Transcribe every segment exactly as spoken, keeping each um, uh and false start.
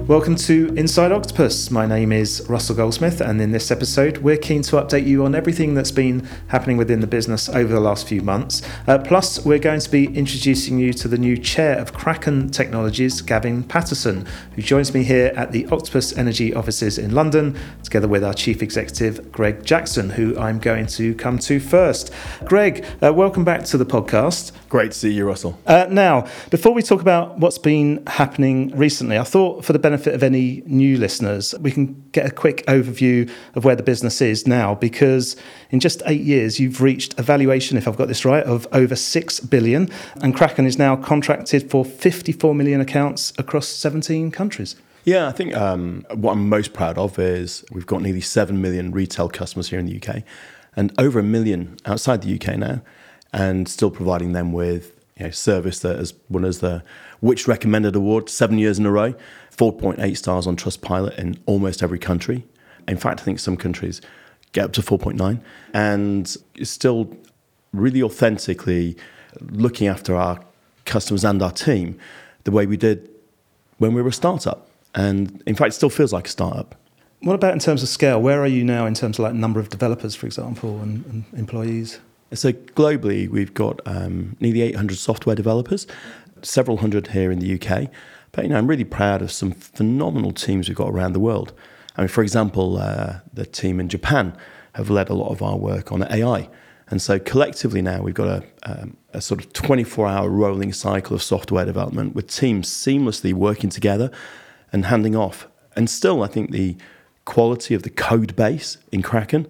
Welcome to Inside Octopus. My name is Russell Goldsmith, and in this episode we're keen to update you on everything that's been happening within the business over the last few months. Uh, plus, we're going to be introducing you to the new chair of Kraken Technologies, Gavin Patterson, who joins me here at the Octopus Energy offices in London, together with our Chief Executive, Greg Jackson, who I'm going to come to first. Greg, uh, welcome back to the podcast. Great to see you, Russell. Uh, now, before we talk about what's been happening recently, I thought for the benefit of any new listeners, we can get a quick overview of where the business is now, because in just eight years, you've reached a valuation, if I've got this right, of over six billion, and Kraken is now contracted for fifty-four million accounts across seventeen countries. Yeah, I think um, what I'm most proud of is we've got nearly seven million retail customers here in the U K and over a million outside the U K now, and still providing them with you know, service that has won us the Which Recommended Award seven years in a row, four point eight stars on Trustpilot in almost every country. In fact, I think some countries get up to four point nine, and it's still really authentically looking after our customers and our team the way we did when we were a startup. And in fact, it still feels like a startup. What about in terms of scale? Where are you now in terms of like number of developers, for example, and, and employees? So globally, we've got um, nearly eight hundred software developers, several hundred here in the U K. But you know, I'm really proud of some phenomenal teams we've got around the world. I mean, for example, uh, the team in Japan have led a lot of our work on A I. And so collectively now we've got a, um, a sort of twenty-four hour rolling cycle of software development with teams seamlessly working together and handing off. And still, I think the quality of the code base in Kraken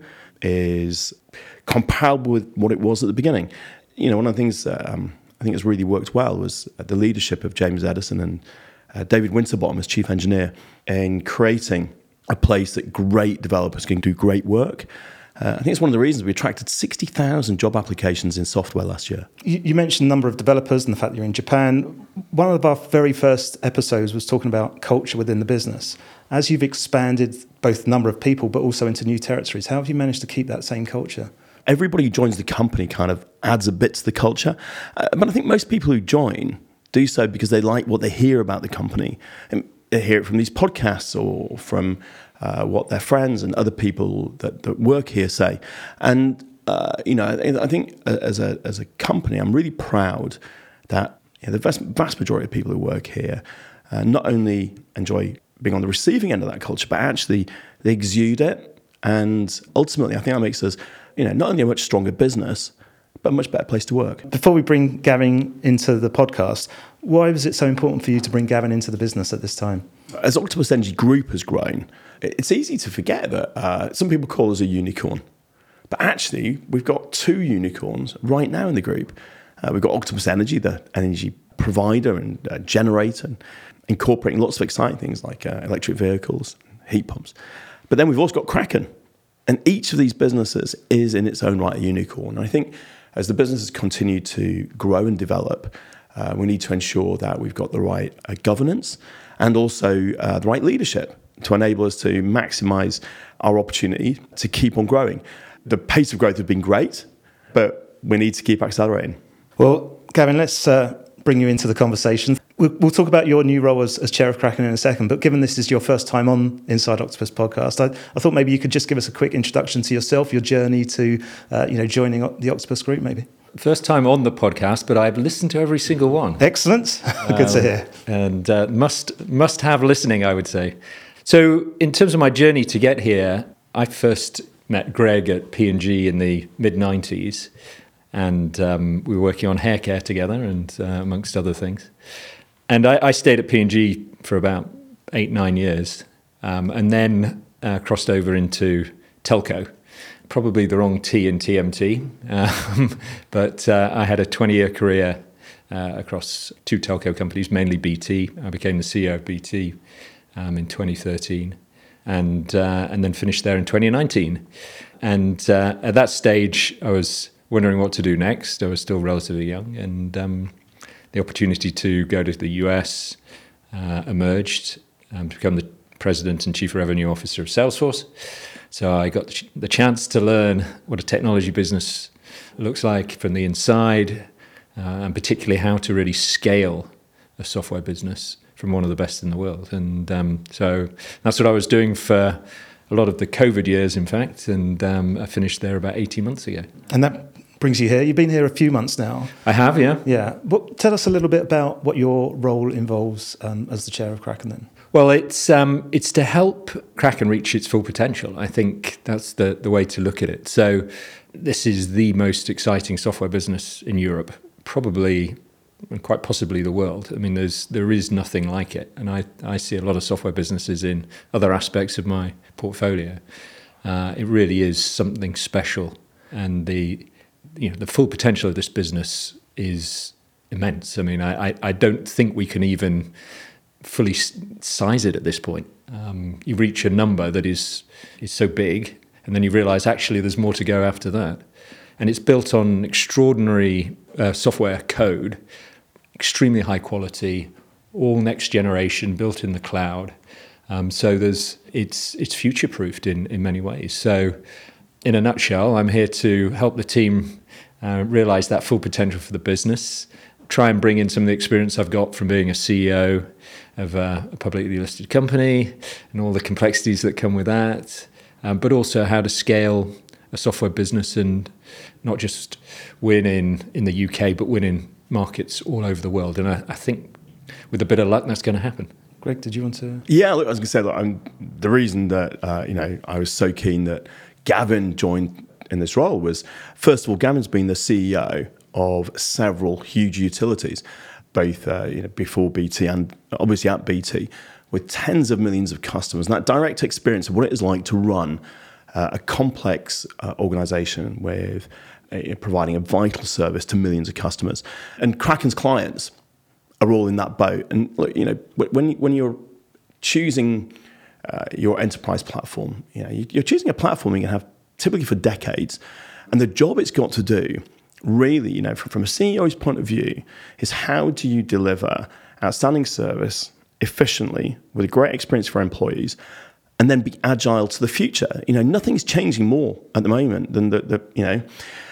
is comparable with what it was at the beginning. You know, one of the things um, I think has really worked well was the leadership of James Edison and uh, David Winterbottom as chief engineer in creating a place that great developers can do great work. Uh, I think it's one of the reasons we attracted sixty thousand job applications in software last year. You, you mentioned the number of developers and the fact that you're in Japan. One of our very first episodes was talking about culture within the business. As you've expanded both the number of people but also into new territories, how have you managed to keep that same culture? Everybody who joins the company kind of adds a bit to the culture. Uh, but I think most people who join do so because they like what they hear about the company. And they hear it from these podcasts or from uh, what their friends and other people that, that work here say. And, uh, you know, I, I think as a as a company, I'm really proud that you know, the vast, vast majority of people who work here uh, not only enjoy being on the receiving end of that culture, but actually they exude it. And ultimately, I think that makes us, you know, not only a much stronger business, but a much better place to work. Before we bring Gavin into the podcast, why was it so important for you to bring Gavin into the business at this time? As Octopus Energy Group has grown, it's easy to forget that uh, some people call us a unicorn. But actually, we've got two unicorns right now in the group. Uh, we've got Octopus Energy, the energy provider and uh, generator, and incorporating lots of exciting things like uh, electric vehicles, heat pumps. But then we've also got Kraken. And each of these businesses is in its own right a unicorn. And I think as the businesses continue to grow and develop, uh, we need to ensure that we've got the right uh, governance and also uh, the right leadership to enable us to maximize our opportunity to keep on growing. The pace of growth has been great, but we need to keep accelerating. Well, Gavin, let's uh, bring you into the conversation. We'll, we'll talk about your new role as, as chair of Kraken in a second, but given this is your first time on Inside Octopus podcast, I, I thought maybe you could just give us a quick introduction to yourself, your journey to uh, you know joining the Octopus Group, maybe. First time on the podcast, but I've listened to every single one. Excellent. Good um, to hear. And uh, must must have listening, I would say. So in terms of my journey to get here, I first met Greg at P and G in the mid nineties, and um, we were working on hair care together, and uh, amongst other things. And I, I stayed at P and G for about eight, nine years, um, and then uh, crossed over into telco. Probably the wrong T in T M T, um, but uh, I had a twenty-year career uh, across two telco companies, mainly B T. I became the C E O of B T um, in twenty thirteen, and uh, and then finished there in twenty nineteen. And uh, at that stage, I was wondering what to do next. I was still relatively young, and um, the opportunity to go to the U S uh, emerged um, to become the president and chief revenue officer of Salesforce. So I got the, ch- the chance to learn what a technology business looks like from the inside, uh, and particularly how to really scale a software business from one of the best in the world. And um, so that's what I was doing for a lot of the COVID years, in fact, and um, I finished there about eighteen months ago. And that brings you here. You've been here a few months now. I have, yeah. Yeah. But tell us a little bit about what your role involves um, as the chair of Kraken then. Well, it's um, it's to help Kraken reach its full potential. I think that's the, the way to look at it. So this is the most exciting software business in Europe, probably and quite possibly the world. I mean, there's there is nothing like it. And I, I see a lot of software businesses in other aspects of my portfolio. Uh, it really is something special. And the you know the full potential of this business is immense. I mean, I, I, I don't think we can even fully size it at this point. Um, you reach a number that is is so big, and then you realise actually there's more to go after that. And it's built on extraordinary uh, software code, extremely high quality, all next generation, built in the cloud. Um, so there's it's it's future proofed in in many ways. So, in a nutshell, I'm here to help the team uh, realise that full potential for the business. Try and bring in some of the experience I've got from being a C E O of a, a publicly listed company and all the complexities that come with that, um, but also how to scale a software business and not just win in, in the U K, but win in markets all over the world. And I, I think with a bit of luck, that's going to happen. Greg, did you want to? Yeah, look, I was going to say, look, I'm, the reason that uh, you know I was so keen that Gavin joined in this role was, first of all, Gavin's been the C E O of several huge utilities, both uh, you know before B T and obviously at B T, with tens of millions of customers, and that direct experience of what it is like to run uh, a complex uh, organisation with uh, providing a vital service to millions of customers. And Kraken's clients are all in that boat. And look, you know, when when you're choosing uh, your enterprise platform, you know, you're choosing a platform you can have typically for decades, and the job it's got to do, really, you know, from, from a C E O's point of view, is how do you deliver outstanding service efficiently with a great experience for employees, and then be agile to the future. You know, nothing's changing more at the moment than the, the you know,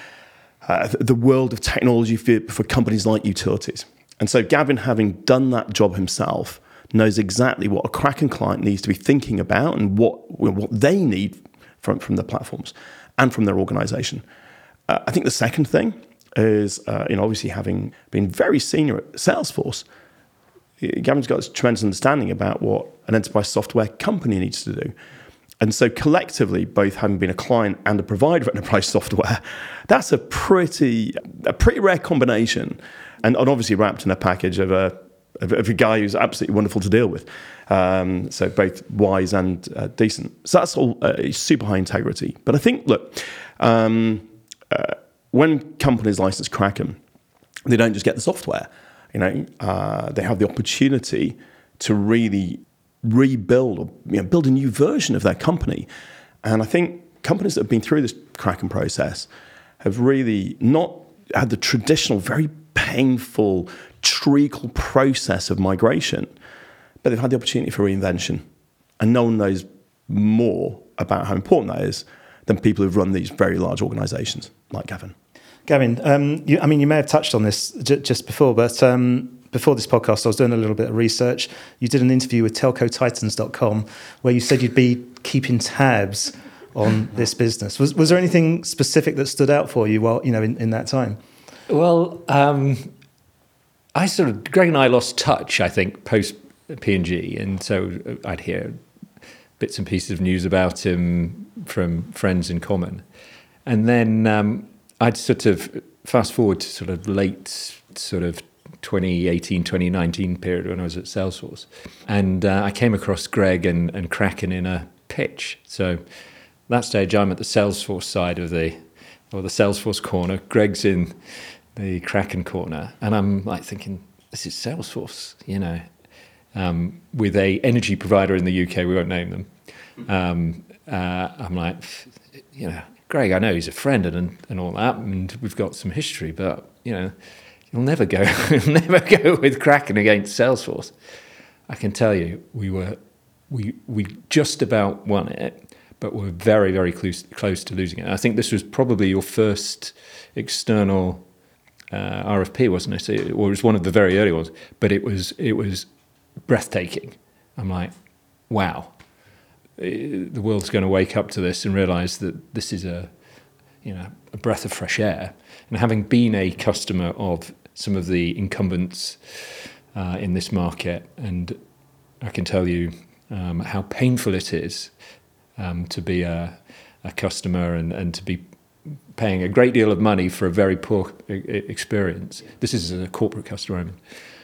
uh, the world of technology for, for companies like utilities. And so Gavin, having done that job himself, knows exactly what a Kraken client needs to be thinking about and what what they need from, from the platforms and from their organization. Uh, I think the second thing is, uh, you know, obviously having been very senior at Salesforce, Gavin's got a tremendous understanding about what an enterprise software company needs to do. And so collectively, both having been a client and a provider of enterprise software, that's a pretty a pretty rare combination. And, and obviously wrapped in a package of a of, of a guy who's absolutely wonderful to deal with. Um, so both wise and uh, decent. So that's all uh, super high integrity. But I think, look, um, uh, when companies license Kraken, they don't just get the software. You know, uh, they have the opportunity to really rebuild or you know, build a new version of their company. And I think companies that have been through this Kraken process have really not had the traditional, very painful, treacle process of migration, but they've had the opportunity for reinvention. And no one knows more about how important that is than people who've run these very large organizations like Gavin. Gavin, um, you, I mean, you may have touched on this j- just before, but um, before this podcast, I was doing a little bit of research. You did an interview with telco titans dot com where you said you'd be keeping tabs on this business. Was was there anything specific that stood out for you while you know in, in that time? Well, um, I sort of Greg and I lost touch, I think, post P and G, and so I'd hear bits and pieces of news about him from friends in common, and then um, I'd sort of fast forward to sort of late sort of twenty eighteen, twenty nineteen period when I was at Salesforce, and uh, I came across Greg and, and Kraken in a pitch. So at that stage, I'm at the Salesforce side of the, or the Salesforce corner. Greg's in the Kraken corner, and I'm like thinking, this is Salesforce, you know, um, with a energy provider in the U K. We won't name them. Um, uh, I'm like, you know, Greg, I know he's a friend and and all that, and we've got some history, but you know, you'll never go, you'll never go with Kraken against Salesforce. I can tell you, we were, we we just about won it, but we're very very close close to losing it. I think this was probably your first external uh, R F P, wasn't it? Or it was one of the very early ones, but it was it was breathtaking. I'm like, wow, the world's going to wake up to this and realise that this is a, you know, a breath of fresh air. And having been a customer of some of the incumbents uh, in this market, and I can tell you um, how painful it is um, to be a, a customer and, and to be paying a great deal of money for a very poor experience. This is a corporate customer. I mean.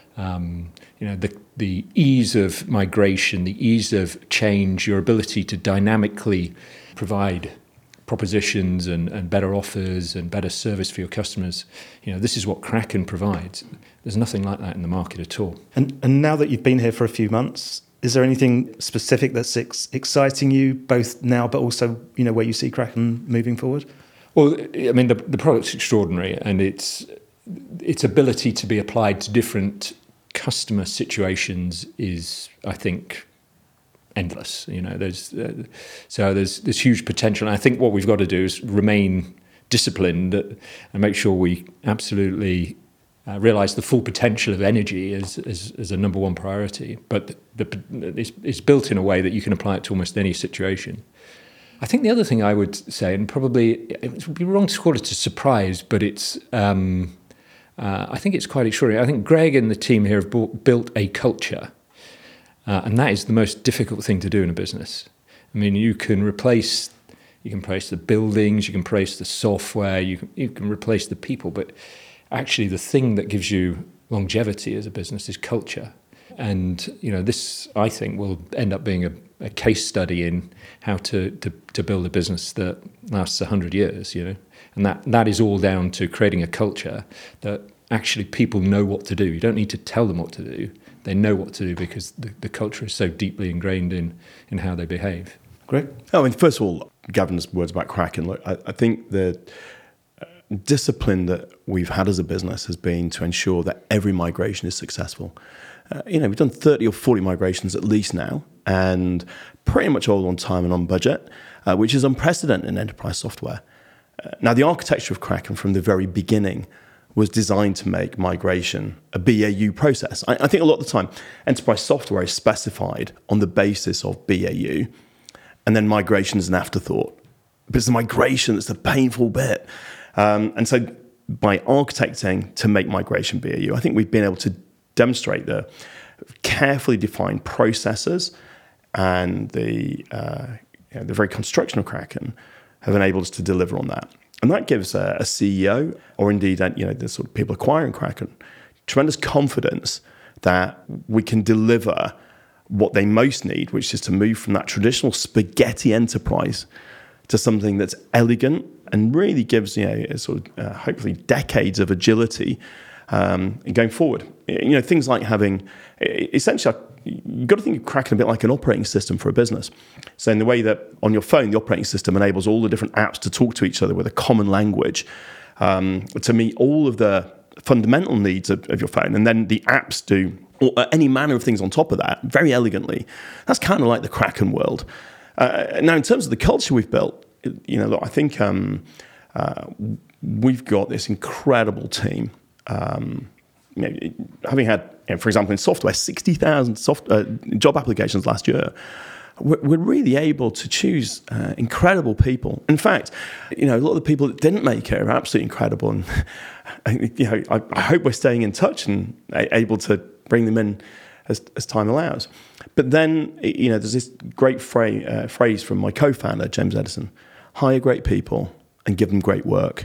Um, you know, the the ease of migration, the ease of change, your ability to dynamically provide propositions and, and better offers and better service for your customers. You know, this is what Kraken provides. There's nothing like that in the market at all. And and now that you've been here for a few months, is there anything specific that's ex- exciting you both now, but also, you know, where you see Kraken moving forward? Well, I mean, the the product's extraordinary, and its its ability to be applied to different customer situations is, I think, endless. You know, there's uh, so there's there's huge potential. And I think what we've got to do is remain disciplined and make sure we absolutely uh, realise the full potential of energy as, as as a number one priority. But the, the, it's, it's built in a way that you can apply it to almost any situation. I think the other thing I would say, and probably it would be wrong to call it a surprise, but it's. Um, Uh, I think it's quite extraordinary. I think Greg and the team here have bought, built a culture, uh, and that is the most difficult thing to do in a business. I mean, you can replace, you can replace the buildings, you can replace the software, you can, you can replace the people, but actually the thing that gives you longevity as a business is culture. And you know, this I think will end up being a, a case study in how to, to to build a business that lasts a hundred years. You know. And that, that is all down to creating a culture that actually people know what to do. You don't need to tell them what to do. They know what to do because the, the culture is so deeply ingrained in, in how they behave. Great. I mean, first of all, Gavin's words about Kraken, look, I, I think the discipline that we've had as a business has been to ensure that every migration is successful. Uh, you know, we've done thirty or forty migrations at least now, and pretty much all on time and on budget, uh, which is unprecedented in enterprise software. Now, the architecture of Kraken from the very beginning was designed to make migration a B A U process. I, I think a lot of the time, enterprise software is specified on the basis of B A U, and then migration is an afterthought. But it's the migration that's the painful bit. Um, and so by architecting to make migration B A U, I think we've been able to demonstrate the carefully defined processes and the, uh, you know, the very construction of Kraken have enabled us to deliver on that. And that gives a, a C E O, or indeed, you know, the sort of people acquiring Kraken, tremendous confidence that we can deliver what they most need, which is to move from that traditional spaghetti enterprise to something that's elegant and really gives, you know, a sort of uh, hopefully decades of agility um, going forward. You know, things like having essentially, you've got to think of Kraken a bit like an operating system for a business. So in the way that on your phone, the operating system enables all the different apps to talk to each other with a common language um, to meet all of the fundamental needs of, of your phone. And then the apps do or any manner of things on top of that very elegantly. That's kind of like the Kraken world. Uh, now, in terms of the culture we've built, you know, look, I think um, uh, we've got this incredible team. Um, you know, having had, you know, for example, in software, sixty thousand soft, uh, job applications last year, we're, we're really able to choose uh, incredible people. In fact, you know, a lot of the people that didn't make it are absolutely incredible. And, you know, I, I hope we're staying in touch and able to bring them in as, as time allows. But then, you know, there's this great phrase, uh, phrase from my co-founder, James Edison: hire great people and give them great work.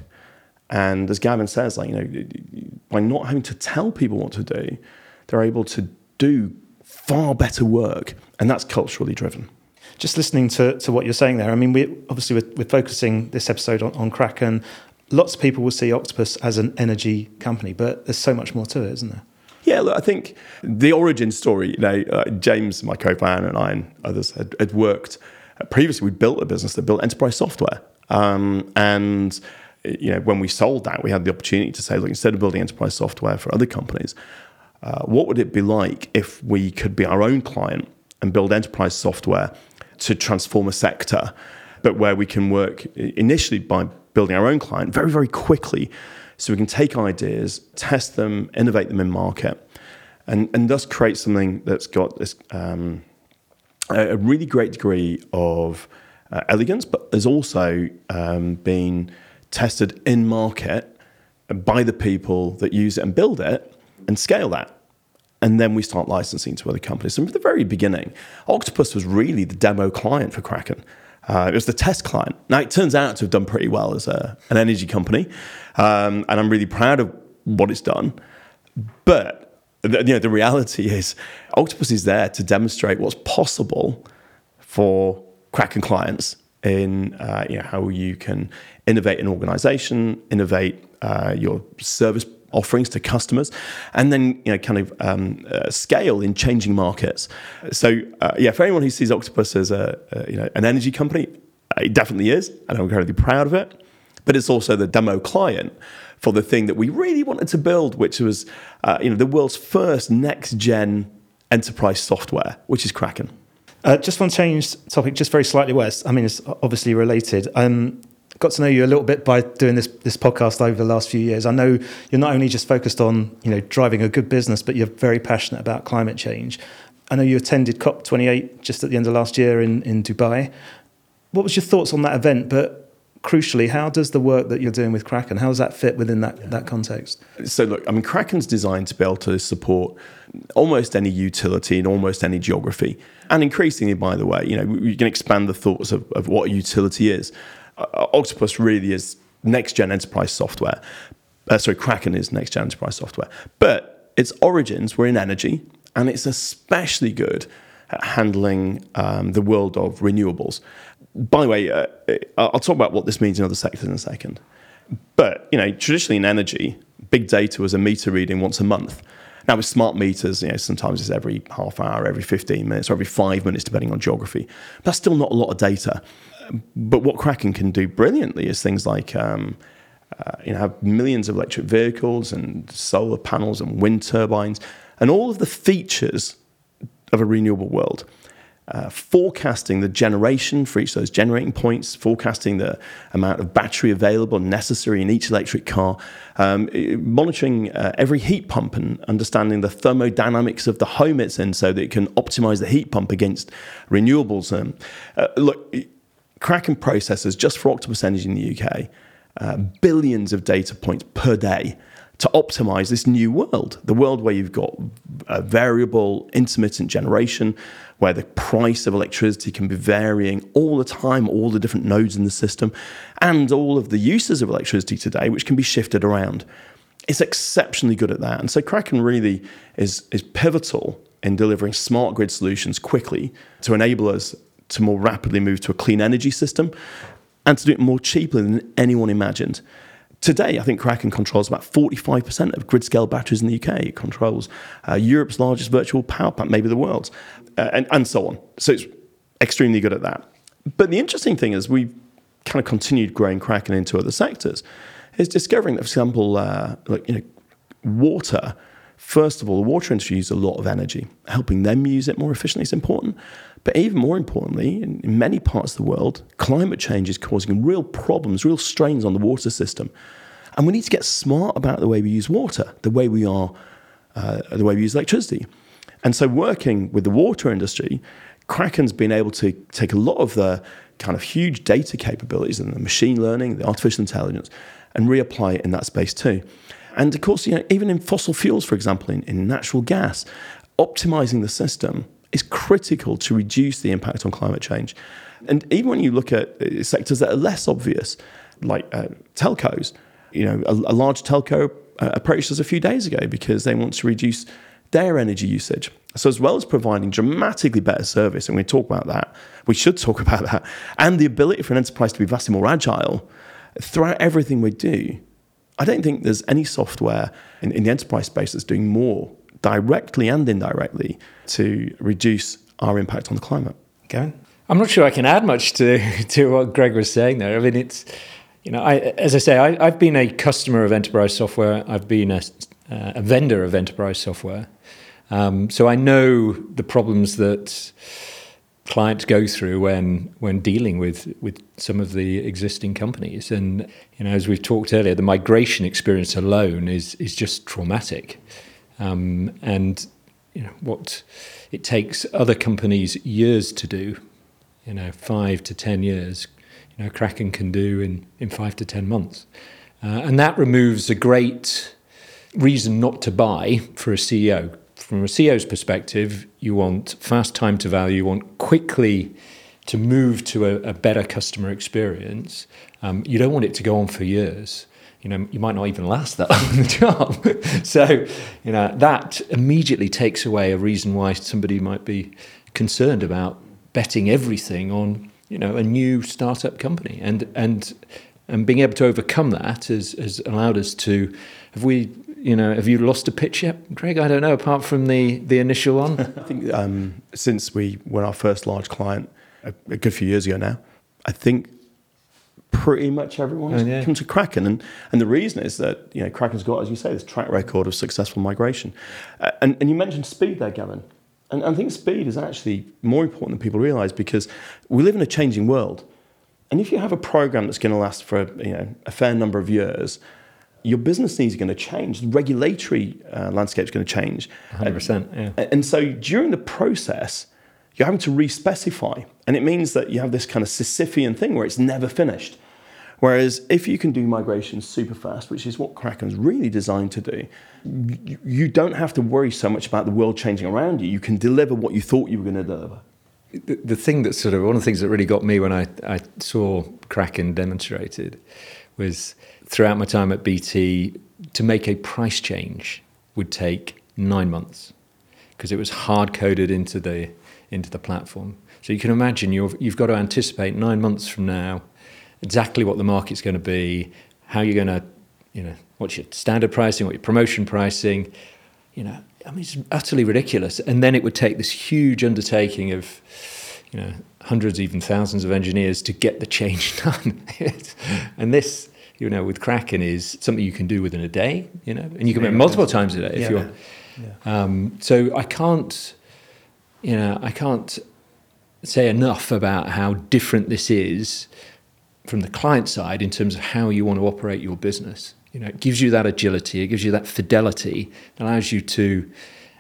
And as Gavin says, like, you know, by not having to tell people what to do, they're able to do far better work, and that's culturally driven. Just listening to, to what you're saying there, I mean, we obviously we're, we're focusing this episode on, on Kraken. Lots of people will see Octopus as an energy company, but there's so much more to it, isn't there? Yeah, look, I think the origin story, you know, uh, James, my co-founder, and I and others had, had worked. Uh, previously, we built a business that built enterprise software. Um, and, you know, when we sold that, we had the opportunity to say, look, instead of building enterprise software for other companies, uh, what would it be like if we could be our own client and build enterprise software to transform a sector, but where we can work initially by building our own client very, very quickly, so we can take ideas, test them, innovate them in market, and, and thus create something that's got this um, a, a really great degree of uh, elegance, but has also um, been tested in market by the people that use it and build it and scale that. And then we start licensing to other companies. So from the very beginning, Octopus was really the demo client for Kraken. Uh, it was the test client. Now, it turns out to have done pretty well as a, an energy company, um, and I'm really proud of what it's done. But the, you know, the reality is Octopus is there to demonstrate what's possible for Kraken clients in uh, you know, how you can innovate an organization, innovate uh, your service offerings to customers, and then you know kind of um, uh, scale in changing markets. So uh, yeah, for anyone who sees Octopus as a, a you know an energy company, it definitely is, and I'm incredibly proud of it. But it's also the demo client for the thing that we really wanted to build, which was uh, you know the world's first next gen enterprise software, which is Kraken. Uh, just want to change topic just very slightly, Wes. I mean, it's obviously related. Um, got to know you a little bit by doing this this podcast over the last few years. I know you're not only just focused on you know driving a good business, but you're very passionate about climate change. I know you attended COP twenty-eight just at the end of last year in, in Dubai. What was your thoughts on that event? But crucially, how does the work that you're doing with Kraken, how does that fit within that, yeah. that context? So look, I mean, Kraken's designed to be able to support almost any utility in almost any geography. And increasingly, by the way, you know, you can expand the thoughts of, of what a utility is. Uh, Octopus really is next-gen enterprise software. Uh, sorry, Kraken is next-gen enterprise software. But its origins were in energy, and it's especially good at handling um, the world of renewables. By the way, uh, I'll talk about what this means in other sectors in a second. But, you know, traditionally in energy, big data was a meter reading once a month. Now with smart meters, you know, sometimes it's every half hour, every fifteen minutes, or every five minutes, depending on geography. That's still not a lot of data. But what Kraken can do brilliantly is things like, um, uh, you know, have millions of electric vehicles and solar panels and wind turbines and all of the features of a renewable world. Uh, forecasting the generation for each of those generating points, forecasting the amount of battery available necessary in each electric car, um, monitoring uh, every heat pump and understanding the thermodynamics of the home it's in so that it can optimize the heat pump against renewables. Um, uh, look, Kraken processes, just for Octopus Energy in the U K, uh, billions of data points per day to optimize this new world, the world where you've got a variable, intermittent generation, where the price of electricity can be varying all the time, all the different nodes in the system, and all of the uses of electricity today, which can be shifted around. It's exceptionally good at that. And so Kraken really is, is pivotal in delivering smart grid solutions quickly to enable us to more rapidly move to a clean energy system and to do it more cheaply than anyone imagined. Today, I think Kraken controls about forty-five percent of grid-scale batteries in the U K. It controls uh, Europe's largest virtual power plant, maybe the world's, uh, and, and so on. So it's extremely good at that. But the interesting thing is we've kind of continued growing Kraken into other sectors, is discovering that, for example, uh, like, you know, water. First of all, the water industry uses a lot of energy. Helping them use it more efficiently is important. But even more importantly, in, in many parts of the world, climate change is causing real problems, real strains on the water system. And we need to get smart about the way we use water, the way we are, uh, the way we use electricity. And so working with the water industry, Kraken's been able to take a lot of the kind of huge data capabilities and the machine learning, the artificial intelligence, and reapply it in that space too. And of course, you know, even in fossil fuels, for example, in, in natural gas, optimizing the system is critical to reduce the impact on climate change. And even when you look at sectors that are less obvious, like uh, telcos, you know, a, a large telco uh, approached us a few days ago because they want to reduce their energy usage. So as well as providing dramatically better service, and we talk about that, we should talk about that, and the ability for an enterprise to be vastly more agile throughout everything we do, I don't think there's any software in, in the enterprise space that's doing more directly and indirectly to reduce our impact on the climate. Gavin? I'm not sure I can add much to, to what Greg was saying there. I mean, it's, you know, I, as I say, I, I've been a customer of enterprise software. I've been a, uh, a vendor of enterprise software. Um, so I know the problems that clients go through when when dealing with, with some of the existing companies. And, you know, as we've talked earlier, the migration experience alone is is just traumatic. Um, and you know, what it takes other companies years to do, you know, five to ten years, you know, Kraken can do in, in five to ten months. Uh, and that removes a great reason not to buy for a C E O. From a C E O's perspective, you want fast time to value, you want quickly to move to a, a better customer experience. Um, you don't want it to go on for years. You know, you might not even last that long in the job. So, you know, that immediately takes away a reason why somebody might be concerned about betting everything on, you know, a new startup company. And and and being able to overcome that has, has allowed us to, have we, you know, have you lost a pitch yet, Greg? I don't know, apart from the, the initial one. I think um, since we were our first large client a, a good few years ago now, I think pretty much everyone's oh, yeah. come to Kraken. And, and the reason is that, you know, Kraken's got, as you say, this track record of successful migration. Uh, and, and you mentioned speed there, Gavin. And I think speed is actually more important than people realise, because we live in a changing world. And if you have a program that's going to last for, you know, a fair number of years, your business needs are going to change. The regulatory uh, landscape is going to change. one hundred percent, yeah. And, and so during the process, you're having to re-specify. And it means that you have this kind of Sisyphean thing where it's never finished. Whereas if you can do migration super fast, which is what Kraken's really designed to do, you, you don't have to worry so much about the world changing around you. You can deliver what you thought you were going to deliver. The, the thing that sort of, one of the things that really got me when I, I saw Kraken demonstrated was throughout my time at B T, to make a price change would take nine months because it was hard-coded into the into the platform. So you can imagine you've, you've got to anticipate nine months from now exactly what the market's going to be, how you're going to, you know, what's your standard pricing, what your promotion pricing, you know, I mean, it's utterly ridiculous. And then it would take this huge undertaking of, you know, hundreds, even thousands of engineers to get the change done. And this, you know, with Kraken is something you can do within a day, you know, and you can make multiple times a day if yeah, you're. yeah. Um, so I can't, you know, I can't say enough about how different this is from the client side in terms of how you want to operate your business. You know, it gives you that agility, it gives you that fidelity, it allows you to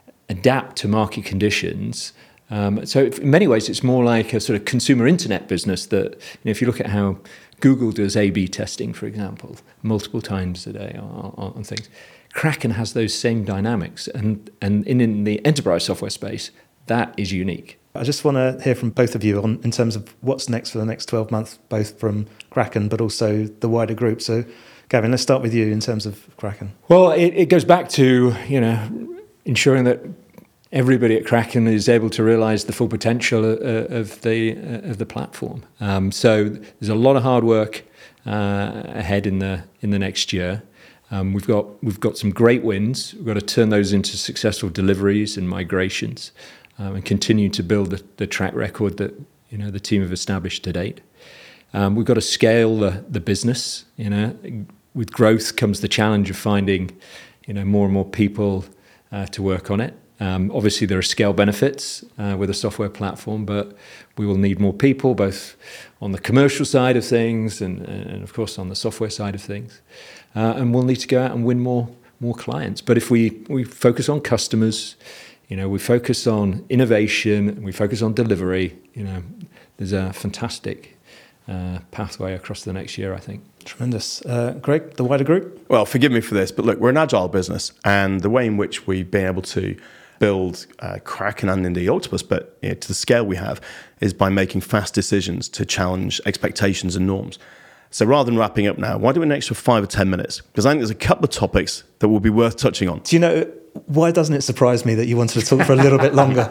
adapt to market conditions. Um, so in many ways, it's more like a sort of consumer internet business that, you know, if you look at how Google does A B testing, for example, multiple times a day on, on, on things, Kraken has those same dynamics. And, and in, in the enterprise software space, that is unique. I just want to hear from both of you on in terms of what's next for the next twelve months, both from Kraken but also the wider group. So, Gavin, let's start with you in terms of Kraken. Well, it, it goes back to, you know, ensuring that everybody at Kraken is able to realise the full potential of, of the uh, of the platform. Um, so there's a lot of hard work uh, ahead in the in the next year. Um, we've got we've got some great wins. We've got to turn those into successful deliveries and migrations. Um, and continue to build the, the track record that, you know, the team have established to date. Um, we've got to scale the, the business. You know, with growth comes the challenge of finding, you know, more and more people uh, to work on it. Um, obviously, there are scale benefits uh, with a software platform, but we will need more people, both on the commercial side of things and, and of course, on the software side of things. Uh, and we'll need to go out and win more more clients. But if we we focus on customers, you know, we focus on innovation, we focus on delivery, you know, there's a fantastic uh, pathway across the next year, I think. Tremendous. Uh, Greg, the wider group? Well, forgive me for this, but look, we're an agile business, and the way in which we've been able to build uh, Kraken and indeed Octopus, but you know, to the scale we have, is by making fast decisions to challenge expectations and norms. So rather than wrapping up now, why do we next for five or ten minutes? Because I think there's a couple of topics that will be worth touching on. Do you know, why doesn't it surprise me that you wanted to talk for a little bit longer?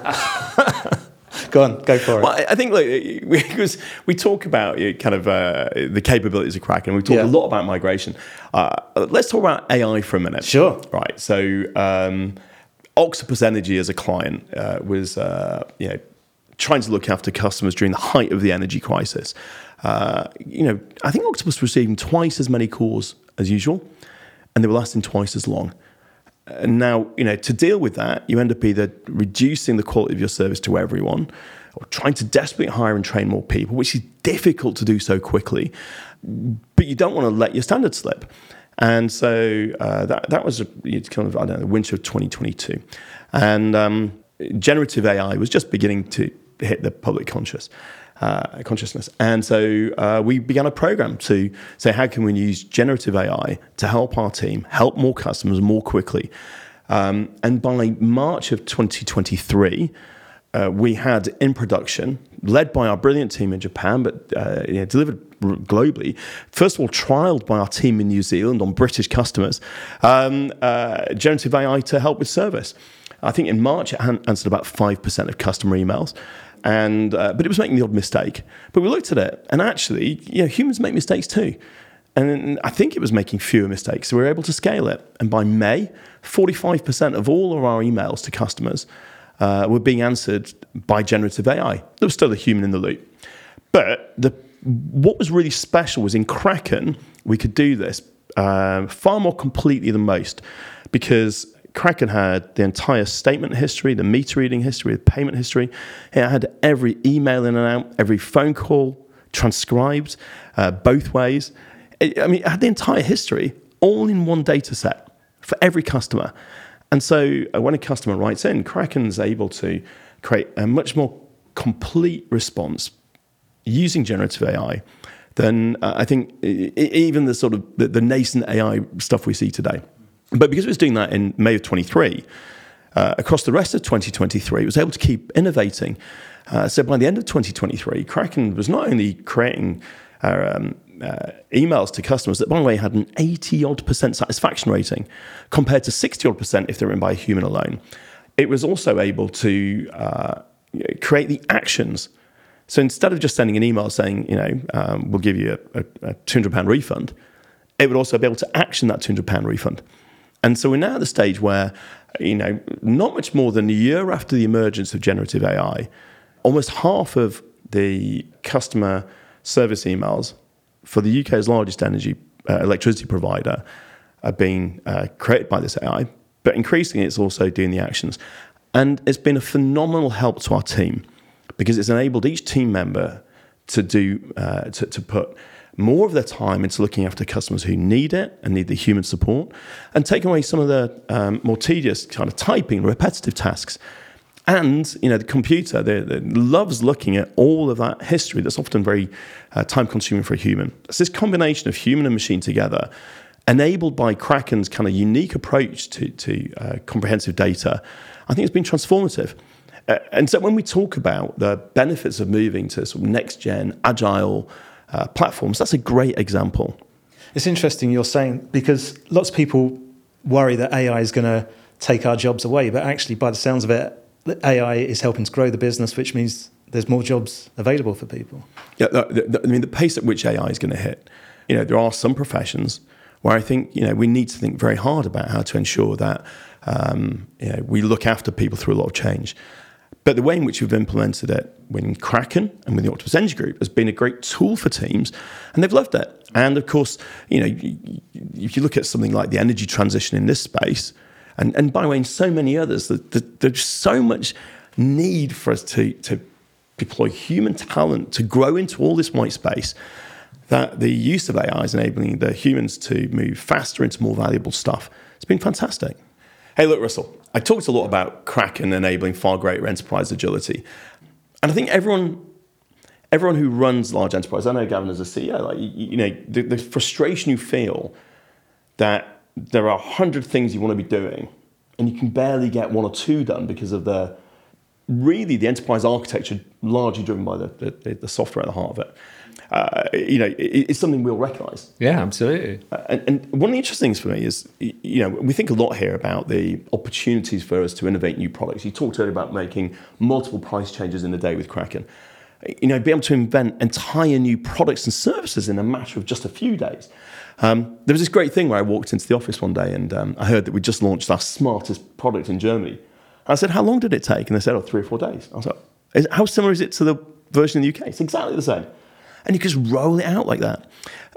Go on, go for it. Well, I think look, we, because we talk about you know, kind of uh, the capabilities of Kraken. We've talked yeah. a lot about migration. Uh, let's talk about A I for a minute. Sure. Right. So um, Octopus Energy as a client uh, was uh, you know trying to look after customers during the height of the energy crisis. Uh, you know, I think Octopus was receiving twice as many calls as usual, and they were lasting twice as long. And now, you know, to deal with that, you end up either reducing the quality of your service to everyone or trying to desperately hire and train more people, which is difficult to do so quickly, but you don't want to let your standards slip. And so uh, that that was a, kind of, I don't know, the winter of twenty twenty-two. And um, generative A I was just beginning to hit the public conscious. Uh, consciousness. And so uh, we began a program to say, how can we use generative A I to help our team, help more customers more quickly? Um, and by March of twenty twenty-three, uh, we had in production, led by our brilliant team in Japan, but uh, you know, delivered globally, first of all, trialed by our team in New Zealand on British customers, um, uh, generative A I to help with service. I think in March, it answered about five percent of customer emails. And uh, but it was making the odd mistake. But we looked at it, and actually, you know, humans make mistakes too. And I think it was making fewer mistakes, so we were able to scale it. And by May, forty-five percent of all of our emails to customers uh, were being answered by generative A I. There was still a human in the loop. But the what was really special was in Kraken, we could do this uh, far more completely than most, because Kraken had the entire statement history, the meter reading history, the payment history. It had every email in and out, every phone call transcribed uh, both ways. It, I mean, it had the entire history all in one data set for every customer. And so uh, when a customer writes in, Kraken's able to create a much more complete response using generative A I than uh, I think even the sort of the, the nascent A I stuff we see today. But because it was doing that in May of twenty-three, uh, across the rest of twenty twenty-three, it was able to keep innovating. Uh, so by the end of twenty twenty-three, Kraken was not only creating uh, um, uh, emails to customers that, by the way, had an eighty-odd percent satisfaction rating compared to sixty-odd percent if they're written by a human alone. It was also able to uh, create the actions. So instead of just sending an email saying, you know, um, we'll give you a, a, a two hundred pounds refund, it would also be able to action that two hundred pounds refund. And so we're now at the stage where, you know, not much more than a year after the emergence of generative A I, almost half of the customer service emails for the U K's largest energy uh, electricity provider are being uh, created by this A I, but increasingly it's also doing the actions. And it's been a phenomenal help to our team because it's enabled each team member to do uh, to, to put more of their time into looking after customers who need it and need the human support, and take away some of the um, more tedious kind of typing, repetitive tasks. And you know, the computer the, the loves looking at all of that history that's often very uh, time-consuming for a human. It's this combination of human and machine together, enabled by Kraken's kind of unique approach to, to uh, comprehensive data. I think it's been transformative. Uh, and so when we talk about the benefits of moving to sort of next-gen, agile Uh, platforms, that's a great example. It's interesting you're saying, because lots of people worry that A I is going to take our jobs away, but actually, by the sounds of it, A I is helping to grow the business, which means there's more jobs available for people. Yeah, the, the, I mean, the pace at which A I is going to hit, you know, there are some professions where I think, you know, we need to think very hard about how to ensure that, um, you know, we look after people through a lot of change. But the way in which we've implemented it within Kraken and with the Octopus Energy Group has been a great tool for teams, and they've loved it. And of course, you know, if you look at something like the energy transition in this space, and, and by the way, in so many others, that, that there's so much need for us to, to deploy human talent to grow into all this white space, that the use of A I is enabling the humans to move faster into more valuable stuff. It's been fantastic. Hey, look, Russell, I talked a lot about Kraken enabling far greater enterprise agility. And I think everyone everyone who runs large enterprise, I know Gavin as a C E O, like, you, you know, the, the frustration you feel that there are a hundred things you want to be doing and you can barely get one or two done because of the, really the enterprise architecture largely driven by the, the, the software at the heart of it. Uh, you know, it, it's something we'll recognise. Yeah, absolutely. Uh, and, and one of the interesting things for me is, you know, we think a lot here about the opportunities for us to innovate new products. You talked earlier about making multiple price changes in a day with Kraken. You know, be able to invent entire new products and services in a matter of just a few days. Um, there was this great thing where I walked into the office one day and um, I heard that we just launched our smartest product in Germany. And I said, how long did it take? And they said, oh, three or four days. I was like, is, how similar is it to the version in the U K? It's exactly the same. And you just roll it out like that.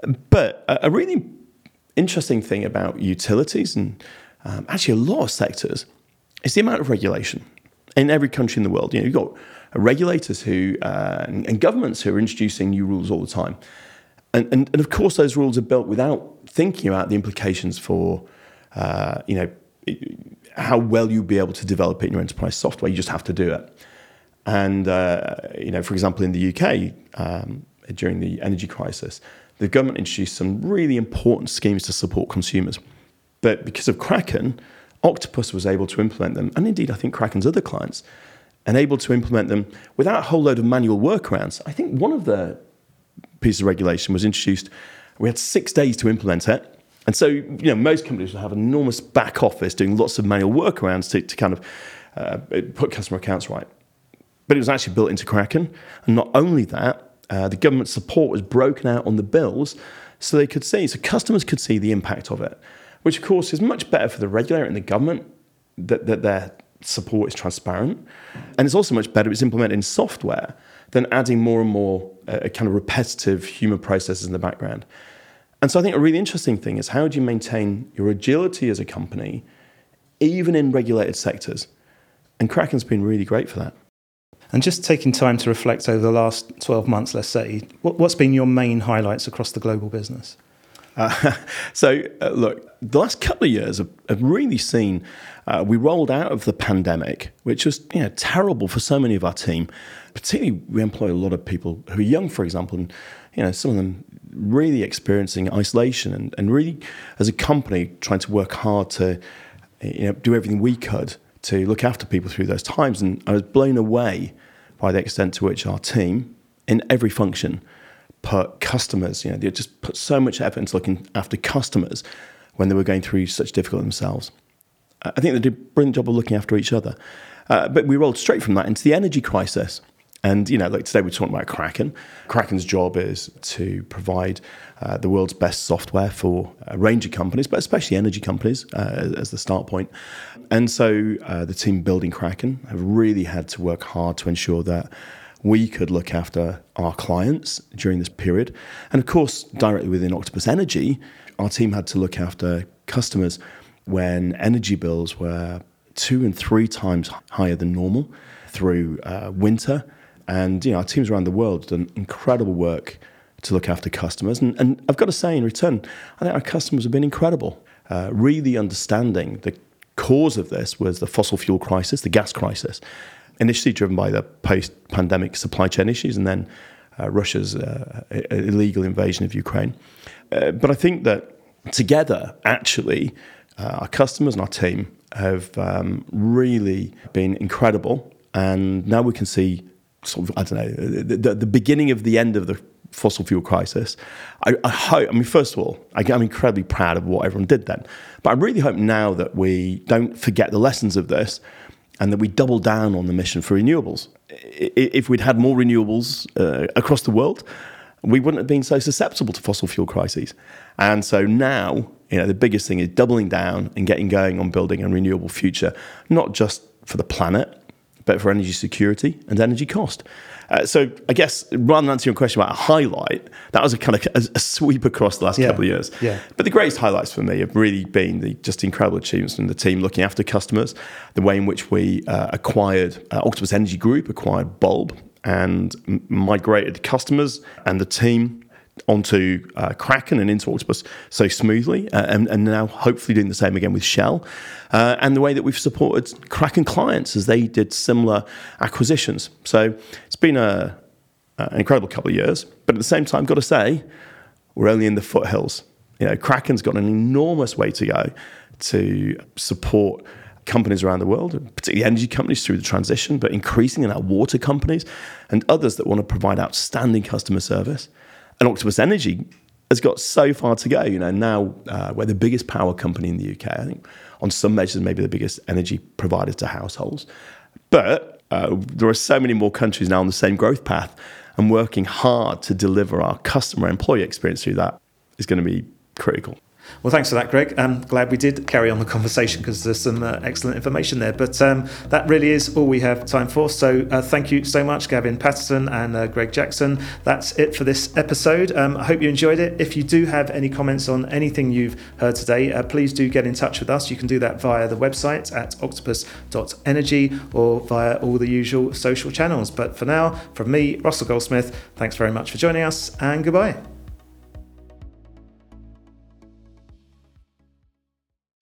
But a really interesting thing about utilities and um, actually a lot of sectors is the amount of regulation in every country in the world. You know, you've got regulators who uh, and, and governments who are introducing new rules all the time. And, and, and of course, those rules are built without thinking about the implications for, uh, you know, how well you'll be able to develop it in your enterprise software. You just have to do it. And, uh, you know, for example, in the U K, um, during the energy crisis, the government introduced some really important schemes to support consumers. But because of Kraken, Octopus was able to implement them, and indeed I think Kraken's other clients, and able to implement them without a whole load of manual workarounds. I think one of the pieces of regulation was introduced, we had six days to implement it. And so, you know, most companies will have an enormous back office doing lots of manual workarounds to, to kind of uh, put customer accounts right. But it was actually built into Kraken. And not only that, uh, the government support was broken out on the bills so they could see, so customers could see the impact of it, which of course is much better for the regulator and the government that, that their support is transparent. And it's also much better it's implemented in software than adding more and more uh, kind of repetitive human processes in the background. And so I think a really interesting thing is how do you maintain your agility as a company, even in regulated sectors? And Kraken's been really great for that. And just taking time to reflect over the last twelve months, let's say, what, what's been your main highlights across the global business? Uh, so, uh, look, the last couple of years have, have really seen, uh, we rolled out of the pandemic, which was you know, terrible for so many of our team. Particularly, we employ a lot of people who are young, for example, and you know, some of them really experiencing isolation and, and really, as a company, trying to work hard to you know, do everything we could to look after people through those times. And I was blown away by the extent to which our team, in every function, put customers, you know, they just put so much effort into looking after customers when they were going through such difficult themselves. I think they did a brilliant job of looking after each other. Uh, but we rolled straight from that into the energy crisis. And, you know, like today we're talking about Kraken. Kraken's job is to provide uh, the world's best software for a range of companies, but especially energy companies uh, as the start point. And so uh, the team building Kraken have really had to work hard to ensure that we could look after our clients during this period. And of course, directly within Octopus Energy, our team had to look after customers when energy bills were two and three times higher than normal through uh, winter. And you know, our teams around the world have done incredible work to look after customers. And, and I've got to say, in return, I think our customers have been incredible. Uh, really understanding the cause of this was the fossil fuel crisis, the gas crisis, initially driven by the post-pandemic supply chain issues and then uh, Russia's uh, illegal invasion of Ukraine. Uh, but I think that together, actually, uh, our customers and our team have um, really been incredible. And now we can see sort of, I don't know, the, the beginning of the end of the fossil fuel crisis. I, I hope, I mean, first of all, I, I'm incredibly proud of what everyone did then. But I really hope now that we don't forget the lessons of this and that we double down on the mission for renewables. If we'd had more renewables uh, across the world, we wouldn't have been so susceptible to fossil fuel crises. And so now, you know, the biggest thing is doubling down and getting going on building a renewable future, not just for the planet, but for energy security and energy cost. Uh, so I guess rather than answering your question about a highlight, that was a kind of a, a sweep across the last yeah. couple of years. Yeah. But the greatest highlights for me have really been the just incredible achievements from the team looking after customers, the way in which we uh, acquired, uh, Octopus Energy Group acquired Bulb and m- migrated customers and the team onto uh, Kraken and into Octopus so smoothly, uh, and, and now hopefully doing the same again with Shell, uh, and the way that we've supported Kraken clients as they did similar acquisitions. So it's been a, an incredible couple of years, but at the same time, got to say, we're only in the foothills. You know, Kraken's got an enormous way to go to support companies around the world, particularly energy companies through the transition, but increasingly now water companies and others that want to provide outstanding customer service. And Octopus Energy has got so far to go. You know, now uh, we're the biggest power company in the U K. I think on some measures, maybe the biggest energy provider to households. But uh, there are so many more countries now on the same growth path, and working hard to deliver our customer employee experience through that is going to be critical. Well, thanks for that, Greg. I'm glad we did carry on the conversation because there's some uh, excellent information there. But um, that really is all we have time for. So uh, thank you so much, Gavin Patterson and uh, Greg Jackson. That's it for this episode. Um, I hope you enjoyed it. If you do have any comments on anything you've heard today, uh, please do get in touch with us. You can do that via the website at octopus dot energy or via all the usual social channels. But for now, from me, Russell Goldsmith, thanks very much for joining us and goodbye.